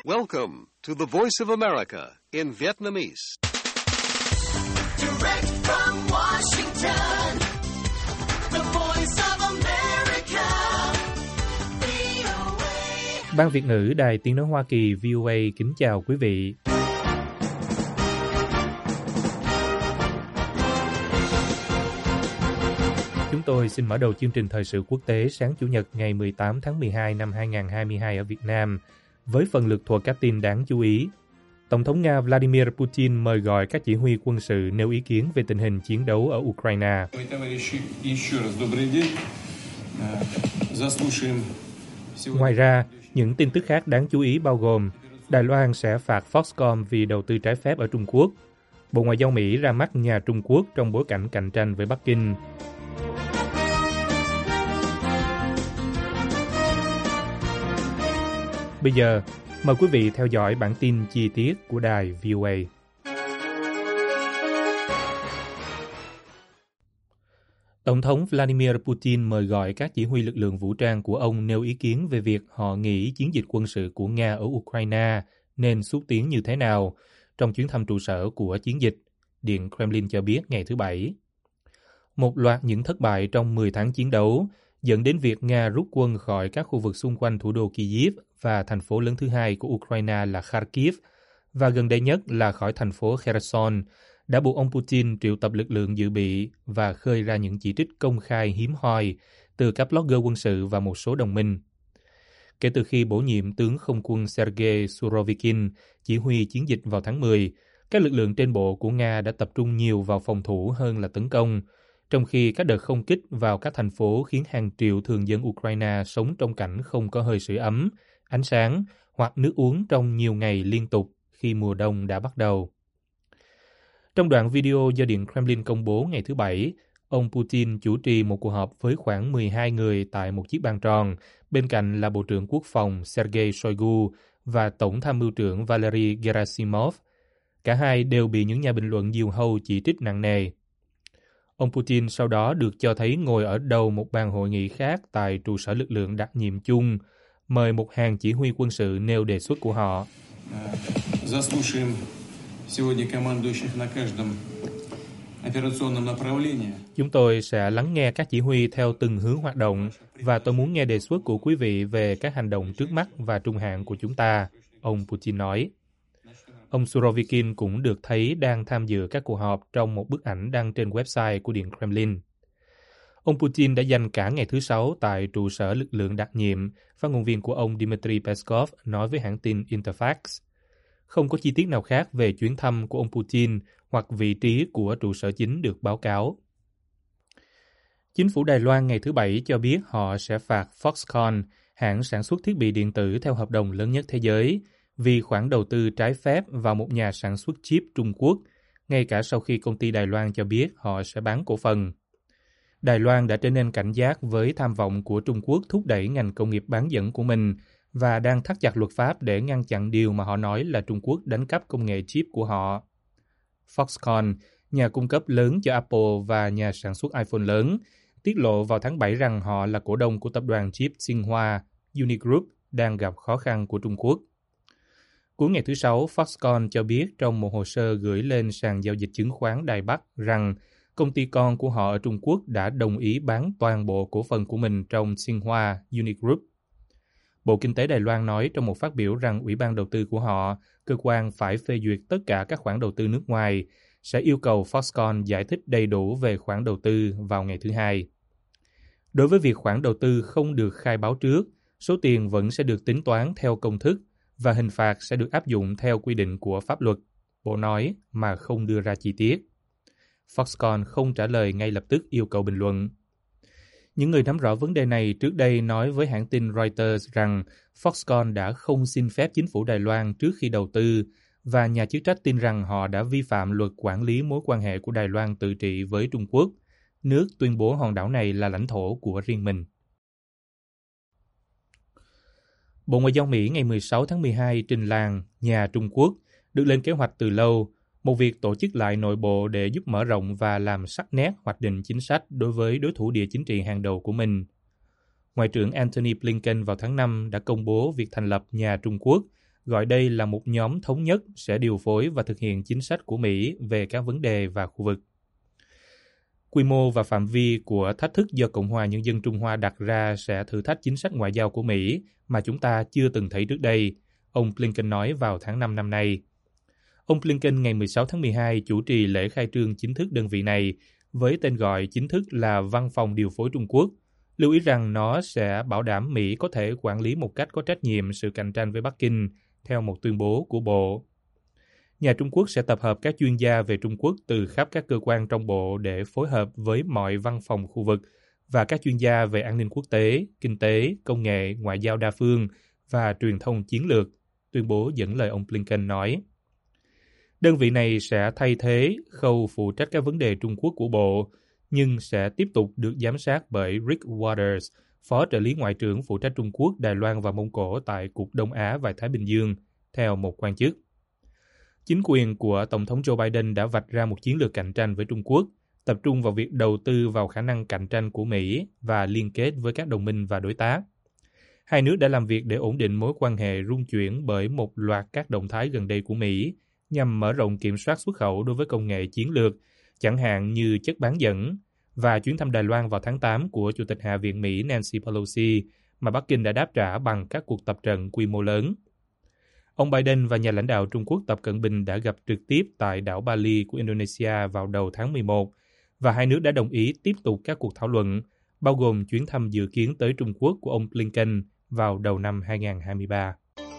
Welcome to the Voice of America in Vietnamese. Direct from Washington, the Voice of America, VOA. Ban Việt ngữ Đài Tiếng nói Hoa Kỳ VOA kính chào quý vị. Chúng tôi xin mở đầu chương trình thời sự quốc tế sáng Chủ nhật ngày 18 tháng 12 năm 2022 ở Việt Nam với phần lược thuộc các tin đáng chú ý. Tổng thống Nga Vladimir Putin mời gọi các chỉ huy quân sự nêu ý kiến về tình hình chiến đấu ở Ukraine. Ngoài ra, những tin tức khác đáng chú ý bao gồm Đài Loan sẽ phạt Foxconn vì đầu tư trái phép ở Trung Quốc. Bộ Ngoại giao Mỹ ra mắt nhà Trung Quốc trong bối cảnh cạnh tranh với Bắc Kinh. Bây giờ, mời quý vị theo dõi bản tin chi tiết của đài VOA. Tổng thống Vladimir Putin mời gọi các chỉ huy lực lượng vũ trang của ông nêu ý kiến về việc họ nghĩ chiến dịch quân sự của Nga ở Ukraine nên xúc tiến như thế nào trong chuyến thăm trụ sở của chiến dịch, Điện Kremlin cho biết ngày thứ Bảy. Một loạt những thất bại trong 10 tháng chiến đấu dẫn đến việc Nga rút quân khỏi các khu vực xung quanh thủ đô Kyiv và thành phố lớn thứ hai của Ukraine là Kharkiv, và gần đây nhất là khỏi thành phố Kherson, đã buộc ông Putin triệu tập lực lượng dự bị và khơi ra những chỉ trích công khai hiếm hoi từ các blogger quân sự và một số đồng minh. Kể từ khi bổ nhiệm tướng không quân Sergei Surovikin chỉ huy chiến dịch vào tháng 10, các lực lượng trên bộ của Nga đã tập trung nhiều vào phòng thủ hơn là tấn công, trong khi các đợt không kích vào các thành phố khiến hàng triệu thường dân Ukraine sống trong cảnh không có hơi sưởi ấm, ánh sáng hoặc nước uống trong nhiều ngày liên tục khi mùa đông đã bắt đầu. Trong đoạn video do Điện Kremlin công bố ngày thứ Bảy, ông Putin chủ trì một cuộc họp với khoảng 12 người tại một chiếc bàn tròn, bên cạnh là Bộ trưởng Quốc phòng Sergei Shoigu và Tổng tham mưu trưởng Valery Gerasimov. Cả hai đều bị những nhà bình luận diều hâu chỉ trích nặng nề. Ông Putin sau đó được cho thấy ngồi ở đầu một bàn hội nghị khác tại trụ sở lực lượng đặc nhiệm chung, mời một hàng chỉ huy quân sự nêu đề xuất của họ. Chúng tôi sẽ lắng nghe các chỉ huy theo từng hướng hoạt động và tôi muốn nghe đề xuất của quý vị về các hành động trước mắt và trung hạn của chúng ta, ông Putin nói. Ông Surovikin cũng được thấy đang tham dự các cuộc họp trong một bức ảnh đăng trên website của Điện Kremlin. Ông Putin đã dành cả ngày thứ Sáu tại trụ sở lực lượng đặc nhiệm, phát ngôn viên của ông Dmitry Peskov nói với hãng tin Interfax. Không có chi tiết nào khác về chuyến thăm của ông Putin hoặc vị trí của trụ sở chính được báo cáo. Chính phủ Đài Loan ngày thứ Bảy cho biết họ sẽ phạt Foxconn, hãng sản xuất thiết bị điện tử theo hợp đồng lớn nhất thế giới, vì khoản đầu tư trái phép vào một nhà sản xuất chip Trung Quốc, ngay cả sau khi công ty Đài Loan cho biết họ sẽ bán cổ phần. Đài Loan đã trở nên cảnh giác với tham vọng của Trung Quốc thúc đẩy ngành công nghiệp bán dẫn của mình và đang thắt chặt luật pháp để ngăn chặn điều mà họ nói là Trung Quốc đánh cắp công nghệ chip của họ. Foxconn, nhà cung cấp lớn cho Apple và nhà sản xuất iPhone lớn, tiết lộ vào tháng 7 rằng họ là cổ đông của tập đoàn chip Tsinghua, Unigroup, đang gặp khó khăn của Trung Quốc. Cuối ngày thứ Sáu, Foxconn cho biết trong một hồ sơ gửi lên sàn giao dịch chứng khoán Đài Bắc rằng công ty con của họ ở Trung Quốc đã đồng ý bán toàn bộ cổ phần của mình trong Tsinghua Unigroup. Bộ Kinh tế Đài Loan nói trong một phát biểu rằng Ủy ban đầu tư của họ, cơ quan phải phê duyệt tất cả các khoản đầu tư nước ngoài, sẽ yêu cầu Foxconn giải thích đầy đủ về khoản đầu tư vào ngày thứ Hai. Đối với việc khoản đầu tư không được khai báo trước, số tiền vẫn sẽ được tính toán theo công thức và hình phạt sẽ được áp dụng theo quy định của pháp luật, Bộ nói mà không đưa ra chi tiết. Foxconn không trả lời ngay lập tức yêu cầu bình luận. Những người nắm rõ vấn đề này trước đây nói với hãng tin Reuters rằng Foxconn đã không xin phép chính phủ Đài Loan trước khi đầu tư và nhà chức trách tin rằng họ đã vi phạm luật quản lý mối quan hệ của Đài Loan tự trị với Trung Quốc, nước tuyên bố hòn đảo này là lãnh thổ của riêng mình. Bộ Ngoại giao Mỹ ngày 16 tháng 12 trình làng nhà Trung Quốc được lên kế hoạch từ lâu, một việc tổ chức lại nội bộ để giúp mở rộng và làm sắc nét hoạch định chính sách đối với đối thủ địa chính trị hàng đầu của mình. Ngoại trưởng Antony Blinken vào tháng 5 đã công bố việc thành lập nhà Trung Quốc gọi đây là một nhóm thống nhất sẽ điều phối và thực hiện chính sách của Mỹ về các vấn đề và khu vực. Quy mô và phạm vi của thách thức do Cộng hòa Nhân dân Trung Hoa đặt ra sẽ thử thách chính sách ngoại giao của Mỹ mà chúng ta chưa từng thấy trước đây, ông Blinken nói vào tháng 5 năm nay. Ông Blinken ngày 16 tháng 12 chủ trì lễ khai trương chính thức đơn vị này với tên gọi chính thức là Văn phòng Điều phối Trung Quốc, lưu ý rằng nó sẽ bảo đảm Mỹ có thể quản lý một cách có trách nhiệm sự cạnh tranh với Bắc Kinh, theo một tuyên bố của Bộ. Nhà Trung Quốc sẽ tập hợp các chuyên gia về Trung Quốc từ khắp các cơ quan trong Bộ để phối hợp với mọi văn phòng khu vực và các chuyên gia về an ninh quốc tế, kinh tế, công nghệ, ngoại giao đa phương và truyền thông chiến lược, tuyên bố dẫn lời ông Blinken nói. Đơn vị này sẽ thay thế khâu phụ trách các vấn đề Trung Quốc của Bộ, nhưng sẽ tiếp tục được giám sát bởi Rick Waters, Phó trợ lý Ngoại trưởng phụ trách Trung Quốc, Đài Loan và Mông Cổ tại Cục Đông Á và Thái Bình Dương, theo một quan chức. Chính quyền của Tổng thống Joe Biden đã vạch ra một chiến lược cạnh tranh với Trung Quốc, tập trung vào việc đầu tư vào khả năng cạnh tranh của Mỹ và liên kết với các đồng minh và đối tác. Hai nước đã làm việc để ổn định mối quan hệ rung chuyển bởi một loạt các động thái gần đây của Mỹ nhằm mở rộng kiểm soát xuất khẩu đối với công nghệ chiến lược, chẳng hạn như chất bán dẫn, và chuyến thăm Đài Loan vào tháng 8 của Chủ tịch Hạ viện Mỹ Nancy Pelosi mà Bắc Kinh đã đáp trả bằng các cuộc tập trận quy mô lớn. Ông Biden và nhà lãnh đạo Trung Quốc Tập Cận Bình đã gặp trực tiếp tại đảo Bali của Indonesia vào đầu tháng 11, và hai nước đã đồng ý tiếp tục các cuộc thảo luận, bao gồm chuyến thăm dự kiến tới Trung Quốc của ông Blinken vào đầu năm 2023.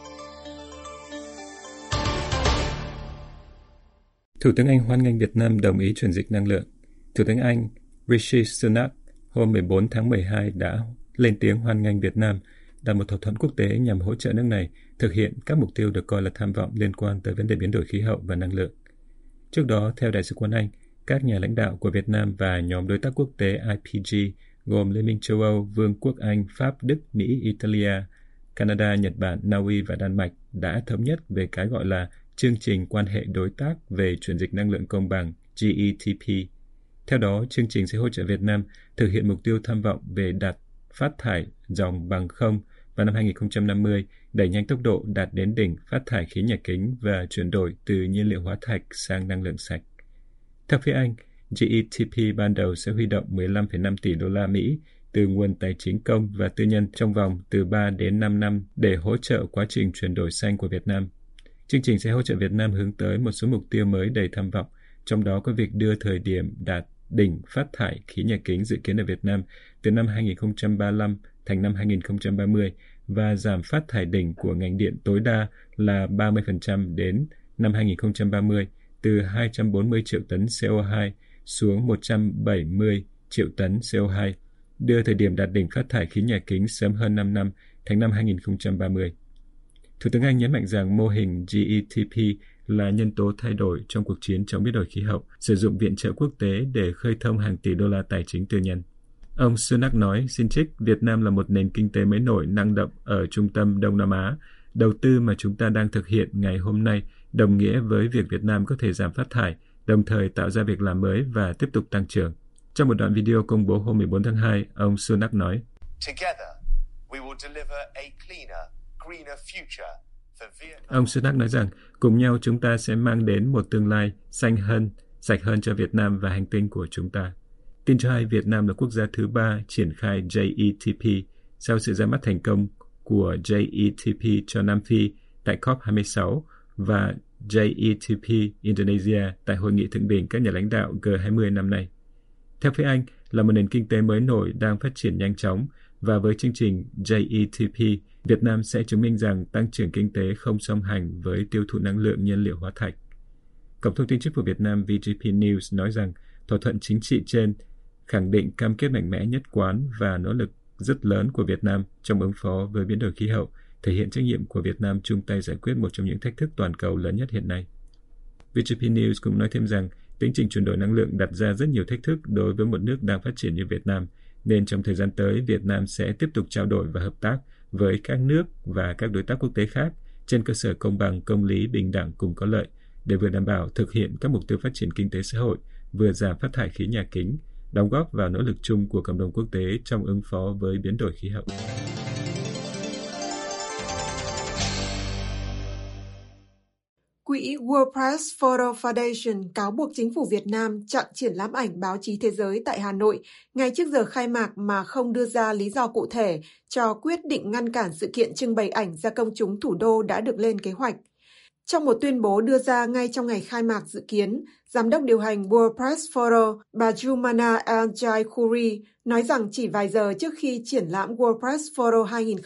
Thủ tướng Anh hoan nghênh Việt Nam đồng ý chuyển dịch năng lượng. Thủ tướng Anh Rishi Sunak hôm 14 tháng 12 đã lên tiếng hoan nghênh Việt Nam đạt một thỏa thuận quốc tế nhằm hỗ trợ nước này thực hiện các mục tiêu được coi là tham vọng liên quan tới vấn đề biến đổi khí hậu và năng lượng. Trước đó, theo Đại sứ quán Anh, các nhà lãnh đạo của Việt Nam và nhóm đối tác quốc tế IPG gồm Liên minh châu Âu, Vương quốc Anh, Pháp, Đức, Mỹ, Italia, Canada, Nhật Bản, Na Uy và Đan Mạch đã thống nhất về cái gọi là Chương trình quan hệ đối tác về chuyển dịch năng lượng công bằng GETP. Theo đó, chương trình sẽ hỗ trợ Việt Nam thực hiện mục tiêu tham vọng về đạt phát thải dòng bằng không vào năm 2050, đẩy nhanh tốc độ đạt đến đỉnh phát thải khí nhà kính và chuyển đổi từ nhiên liệu hóa thạch sang năng lượng sạch. Theo phía Anh, GETP ban đầu sẽ huy động 15,5 tỷ đô la Mỹ từ nguồn tài chính công và tư nhân trong vòng từ 3 đến 5 năm để hỗ trợ quá trình chuyển đổi xanh của Việt Nam. Chương trình sẽ hỗ trợ Việt Nam hướng tới một số mục tiêu mới đầy tham vọng, trong đó có việc đưa thời điểm đạt đỉnh phát thải khí nhà kính dự kiến ở Việt Nam từ năm 2035 thành năm 2030 và giảm phát thải đỉnh của ngành điện tối đa là 30% đến năm 2030 từ 240 triệu tấn CO2 xuống 170 triệu tấn CO2, đưa thời điểm đạt đỉnh phát thải khí nhà kính sớm hơn 5 năm thành năm 2030. Thủ tướng Anh nhấn mạnh rằng mô hình GETP là nhân tố thay đổi trong cuộc chiến chống biến đổi khí hậu, sử dụng viện trợ quốc tế để khơi thông hàng tỷ đô la tài chính tư nhân. Ông Sunak nói, xin trích, Việt Nam là một nền kinh tế mới nổi năng động ở trung tâm Đông Nam Á. Đầu tư mà chúng ta đang thực hiện ngày hôm nay đồng nghĩa với việc Việt Nam có thể giảm phát thải, đồng thời tạo ra việc làm mới và tiếp tục tăng trưởng. Trong một đoạn video công bố hôm 14 tháng 2, ông Sunak nói, Ông Sunak nói rằng, cùng nhau chúng ta sẽ mang đến một tương lai xanh hơn, sạch hơn cho Việt Nam và hành tinh của chúng ta. Tin cho hay Việt Nam là quốc gia thứ 3 triển khai JETP sau sự ra mắt thành công của JETP cho Nam Phi tại COP26 và JETP Indonesia tại Hội nghị thượng đỉnh các nhà lãnh đạo G20 năm nay. Theo phía Anh, là một nền kinh tế mới nổi đang phát triển nhanh chóng, và với chương trình JETP, Việt Nam sẽ chứng minh rằng tăng trưởng kinh tế không song hành với tiêu thụ năng lượng nhiên liệu hóa thạch. Cổng thông tin chính phủ Việt Nam VGP News nói rằng thỏa thuận chính trị trên khẳng định cam kết mạnh mẽ nhất quán và nỗ lực rất lớn của Việt Nam trong ứng phó với biến đổi khí hậu, thể hiện trách nhiệm của Việt Nam chung tay giải quyết một trong những thách thức toàn cầu lớn nhất hiện nay. VGP News cũng nói thêm rằng tiến trình chuyển đổi năng lượng đặt ra rất nhiều thách thức đối với một nước đang phát triển như Việt Nam, nên trong thời gian tới, Việt Nam sẽ tiếp tục trao đổi và hợp tác với các nước và các đối tác quốc tế khác trên cơ sở công bằng, công lý, bình đẳng cùng có lợi, để vừa đảm bảo thực hiện các mục tiêu phát triển kinh tế xã hội, vừa giảm phát thải khí nhà kính, đóng góp vào nỗ lực chung của cộng đồng quốc tế trong ứng phó với biến đổi khí hậu. Quỹ World Press Photo Foundation cáo buộc chính phủ Việt Nam chặn triển lãm ảnh báo chí thế giới tại Hà Nội ngay trước giờ khai mạc mà không đưa ra lý do cụ thể cho quyết định ngăn cản sự kiện trưng bày ảnh ra công chúng thủ đô đã được lên kế hoạch. Trong một tuyên bố đưa ra ngay trong ngày khai mạc dự kiến, Giám đốc điều hành World Press Photo, bà Jumana Al-Jaikhouri, nói rằng chỉ vài giờ trước khi triển lãm World Press Photo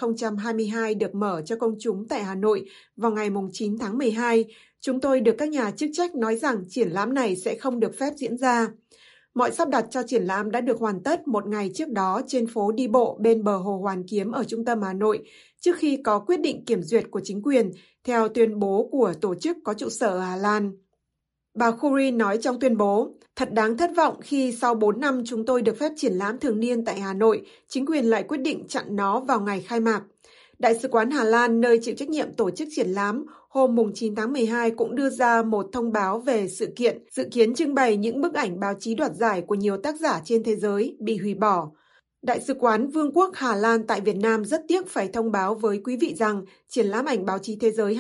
2022 được mở cho công chúng tại Hà Nội vào ngày 9 tháng 12, chúng tôi được các nhà chức trách nói rằng triển lãm này sẽ không được phép diễn ra. Mọi sắp đặt cho triển lãm đã được hoàn tất một ngày trước đó trên phố đi bộ bên bờ Hồ Hoàn Kiếm ở trung tâm Hà Nội, trước khi có quyết định kiểm duyệt của chính quyền, theo tuyên bố của tổ chức có trụ sở ở Hà Lan. Bà Khoury nói trong tuyên bố, thật đáng thất vọng khi sau 4 năm chúng tôi được phép triển lãm thường niên tại Hà Nội, chính quyền lại quyết định chặn nó vào ngày khai mạc. Đại sứ quán Hà Lan, nơi chịu trách nhiệm tổ chức triển lãm, hôm 9 tháng 12 cũng đưa ra một thông báo về sự kiện dự kiến trưng bày những bức ảnh báo chí đoạt giải của nhiều tác giả trên thế giới bị hủy bỏ. Đại sứ quán Vương quốc Hà Lan tại Việt Nam rất tiếc phải thông báo với quý vị rằng triển lãm ảnh báo chí thế giới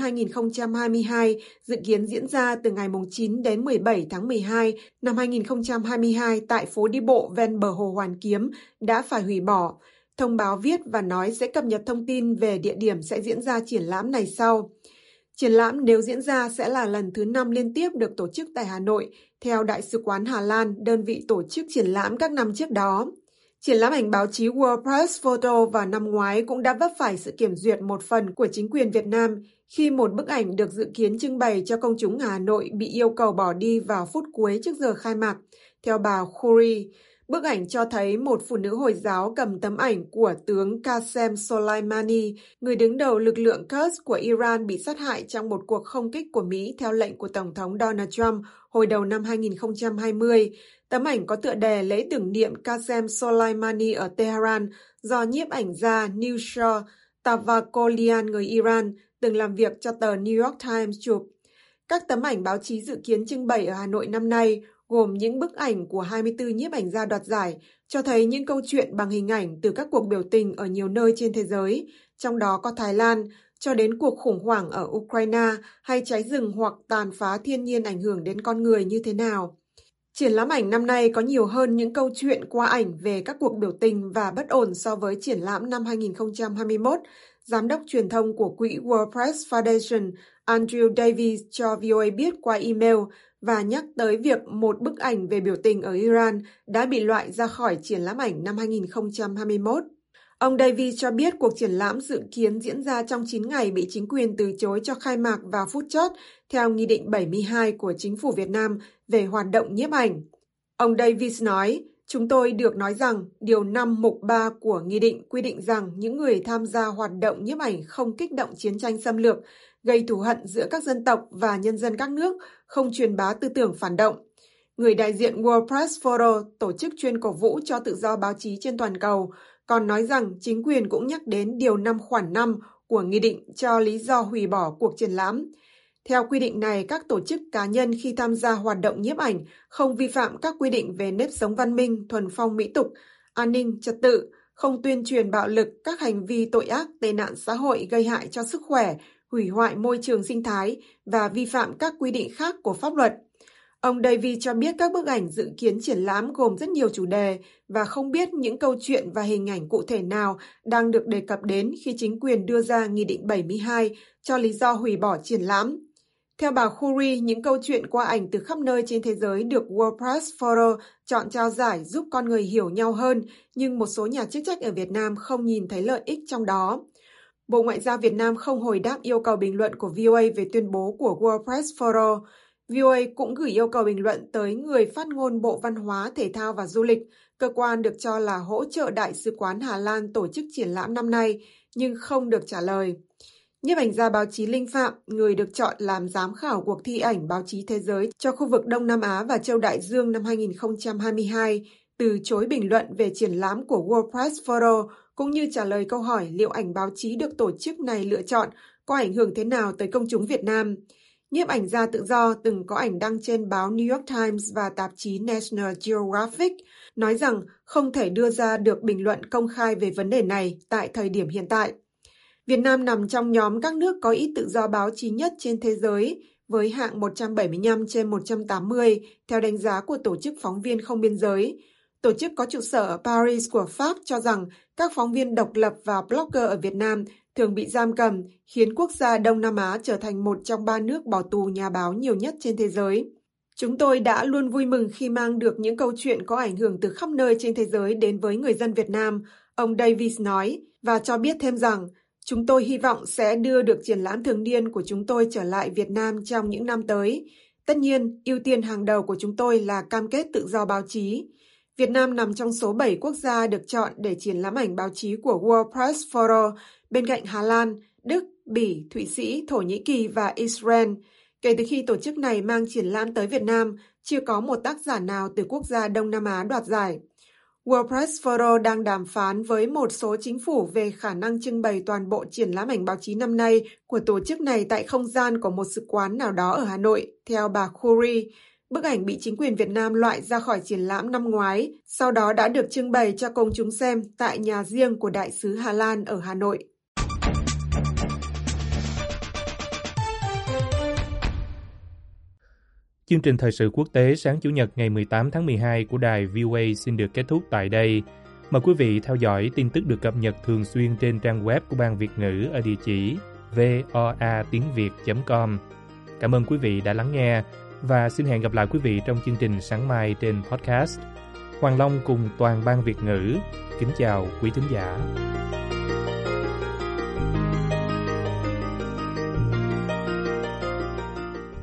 2022 dự kiến diễn ra từ ngày 9 đến 17 tháng 12 năm 2022 tại phố đi bộ ven bờ Hồ Hoàn Kiếm đã phải hủy bỏ. Thông báo viết và nói sẽ cập nhật thông tin về địa điểm sẽ diễn ra triển lãm này sau. Triển lãm nếu diễn ra sẽ là lần thứ 5 liên tiếp được tổ chức tại Hà Nội, theo Đại sứ quán Hà Lan, đơn vị tổ chức triển lãm các năm trước đó. Triển lãm ảnh báo chí World Press Photo vào năm ngoái cũng đã vấp phải sự kiểm duyệt một phần của chính quyền Việt Nam khi một bức ảnh được dự kiến trưng bày cho công chúng Hà Nội bị yêu cầu bỏ đi vào phút cuối trước giờ khai mạc. Theo bà Khoury, bức ảnh cho thấy một phụ nữ Hồi giáo cầm tấm ảnh của tướng Qasem Soleimani, người đứng đầu lực lượng Quds của Iran bị sát hại trong một cuộc không kích của Mỹ theo lệnh của Tổng thống Donald Trump hồi đầu năm 2020. Tấm ảnh có tựa đề lễ tưởng niệm Qasem Soleimani ở Tehran do nhiếp ảnh gia Nusrat Tavakolian người Iran từng làm việc cho tờ New York Times chụp. Các tấm ảnh báo chí dự kiến trưng bày ở Hà Nội năm nay gồm những bức ảnh của 24 nhiếp ảnh gia đoạt giải, cho thấy những câu chuyện bằng hình ảnh từ các cuộc biểu tình ở nhiều nơi trên thế giới, trong đó có Thái Lan, cho đến cuộc khủng hoảng ở Ukraine hay cháy rừng hoặc tàn phá thiên nhiên ảnh hưởng đến con người như thế nào. Triển lãm ảnh năm nay có nhiều hơn những câu chuyện qua ảnh về các cuộc biểu tình và bất ổn so với triển lãm năm 2021, Giám đốc truyền thông của Quỹ World Press Foundation Andrew Davies cho VOA biết qua email và nhắc tới việc một bức ảnh về biểu tình ở Iran đã bị loại ra khỏi triển lãm ảnh năm 2021. Ông Davies cho biết cuộc triển lãm dự kiến diễn ra trong 9 ngày bị chính quyền từ chối cho khai mạc vào phút chót theo Nghị định 72 của Chính phủ Việt Nam về hoạt động nhiếp ảnh. Ông Davies nói, chúng tôi được nói rằng Điều 5 Mục 3 của Nghị định quy định rằng những người tham gia hoạt động nhiếp ảnh không kích động chiến tranh xâm lược, gây thù hận giữa các dân tộc và nhân dân các nước, không truyền bá tư tưởng phản động. Người đại diện World Press Photo, tổ chức chuyên cổ vũ cho tự do báo chí trên toàn cầu, còn nói rằng chính quyền cũng nhắc đến Điều 5 khoản 5 của Nghị định cho lý do hủy bỏ cuộc triển lãm. Theo quy định này, các tổ chức cá nhân khi tham gia hoạt động nhiếp ảnh không vi phạm các quy định về nếp sống văn minh, thuần phong mỹ tục, an ninh, trật tự, không tuyên truyền bạo lực, các hành vi tội ác, tệ nạn xã hội gây hại cho sức khỏe, hủy hoại môi trường sinh thái và vi phạm các quy định khác của pháp luật. Ông Davies cho biết các bức ảnh dự kiến triển lãm gồm rất nhiều chủ đề và không biết những câu chuyện và hình ảnh cụ thể nào đang được đề cập đến khi chính quyền đưa ra Nghị định 72 cho lý do hủy bỏ triển lãm. Theo bà Khoury, những câu chuyện qua ảnh từ khắp nơi trên thế giới được World Press Photo chọn trao giải giúp con người hiểu nhau hơn, nhưng một số nhà chức trách ở Việt Nam không nhìn thấy lợi ích trong đó. Bộ Ngoại giao Việt Nam không hồi đáp yêu cầu bình luận của VOA về tuyên bố của World Press Photo. VOA cũng gửi yêu cầu bình luận tới người phát ngôn Bộ Văn hóa, Thể thao và Du lịch, cơ quan được cho là hỗ trợ Đại sứ quán Hà Lan tổ chức triển lãm năm nay, nhưng không được trả lời. Nhiếp ảnh gia báo chí Linh Phạm, người được chọn làm giám khảo cuộc thi ảnh báo chí thế giới cho khu vực Đông Nam Á và Châu Đại Dương năm 2022, từ chối bình luận về triển lãm của World Press Photo, cũng như trả lời câu hỏi liệu ảnh báo chí được tổ chức này lựa chọn có ảnh hưởng thế nào tới công chúng Việt Nam. Nhiếp ảnh gia tự do từng có ảnh đăng trên báo New York Times và tạp chí National Geographic, nói rằng không thể đưa ra được bình luận công khai về vấn đề này tại thời điểm hiện tại. Việt Nam nằm trong nhóm các nước có ít tự do báo chí nhất trên thế giới, với hạng 175 trên 180 theo đánh giá của Tổ chức Phóng viên Không Biên giới. Tổ chức có trụ sở ở Paris của Pháp cho rằng các phóng viên độc lập và blogger ở Việt Nam thường bị giam cầm, khiến quốc gia Đông Nam Á trở thành một trong 3 nước bỏ tù nhà báo nhiều nhất trên thế giới. Chúng tôi đã luôn vui mừng khi mang được những câu chuyện có ảnh hưởng từ khắp nơi trên thế giới đến với người dân Việt Nam, ông Davis nói, và cho biết thêm rằng chúng tôi hy vọng sẽ đưa được triển lãm thường niên của chúng tôi trở lại Việt Nam trong những năm tới. Tất nhiên, ưu tiên hàng đầu của chúng tôi là cam kết tự do báo chí. Việt Nam nằm trong số 7 quốc gia được chọn để triển lãm ảnh báo chí của World Press Photo, bên cạnh Hà Lan, Đức, Bỉ, Thụy Sĩ, Thổ Nhĩ Kỳ và Israel. Kể từ khi tổ chức này mang triển lãm tới Việt Nam, chưa có một tác giả nào từ quốc gia Đông Nam Á đoạt giải. World Press Photo đang đàm phán với một số chính phủ về khả năng trưng bày toàn bộ triển lãm ảnh báo chí năm nay của tổ chức này tại không gian của một sự quán nào đó ở Hà Nội, theo bà Khoury. Bức ảnh bị chính quyền Việt Nam loại ra khỏi triển lãm năm ngoái, sau đó đã được trưng bày cho công chúng xem tại nhà riêng của Đại sứ Hà Lan ở Hà Nội. Chương trình thời sự quốc tế sáng Chủ nhật ngày 18 tháng 12 của đài VOA xin được kết thúc tại đây. Mời quý vị theo dõi tin tức được cập nhật thường xuyên trên trang web của Ban Việt ngữ ở địa chỉ voatiengviet.com. Cảm ơn quý vị đã lắng nghe và xin hẹn gặp lại quý vị trong chương trình sáng mai trên podcast. Hoàng Long cùng toàn Ban Việt ngữ kính chào quý thính giả.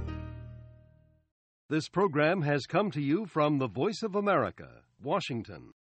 This program has come to you from the Voice of America, Washington.